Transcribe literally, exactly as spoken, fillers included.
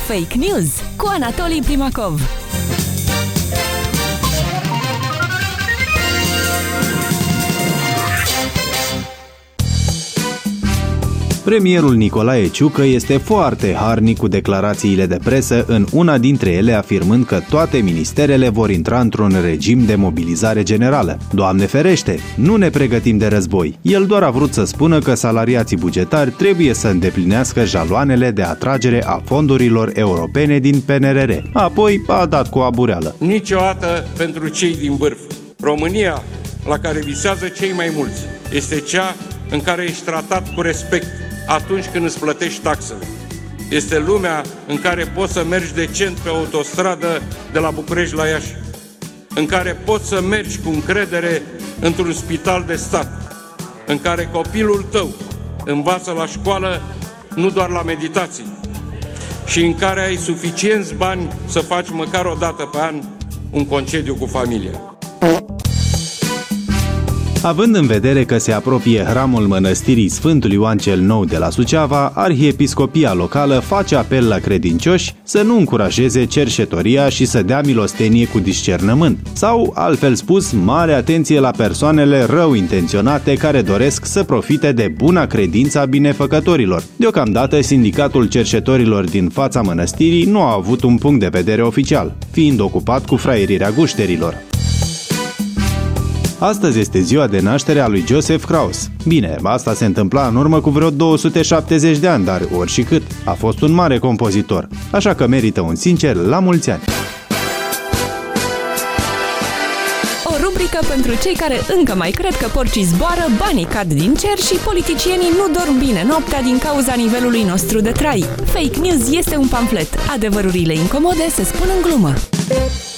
Fake News cu Anatolii Primakov. Premierul Nicolae Ciucă este foarte harnic cu declarațiile de presă, în una dintre ele afirmând că toate ministerele vor intra într-un regim de mobilizare generală. Doamne ferește, nu ne pregătim de război. El doar a vrut să spună că salariații bugetari trebuie să îndeplinească jaloanele de atragere a fondurilor europene din P N R R. Apoi a dat cu abureală. Niciodată pentru cei din vârf. România, la care visează cei mai mulți, este cea în care ești tratat cu respect atunci când îți plătești taxele. Este lumea în care poți să mergi decent pe autostradă de la București la Iași, în care poți să mergi cu încredere într-un spital de stat, în care copilul tău învață la școală nu doar la meditații și în care ai suficienți bani să faci măcar o dată pe an un concediu cu familia. Având în vedere că se apropie hramul mănăstirii Sfântul Ioan cel Nou de la Suceava, arhiepiscopia locală face apel la credincioși să nu încurajeze cerșetoria și să dea milostenie cu discernământ. Sau, altfel spus, mare atenție la persoanele rău intenționate care doresc să profite de buna credință a binefăcătorilor. Deocamdată, sindicatul cerșetorilor din fața mănăstirii nu a avut un punct de vedere oficial, fiind ocupat cu fraierirea gușterilor. Astăzi este ziua de naștere a lui Joseph Strauss. Bine, asta se întâmpla în urmă cu vreo două sute șaptezeci de ani, dar oricât. A fost un mare compozitor, așa că merită un sincer la mulți ani. O rubrică pentru cei care încă mai cred că porcii zboară, banii cad din cer și politicienii nu dorm bine noaptea din cauza nivelului nostru de trai. Fake News este un pamflet. Adevărurile incomode se spun în glumă.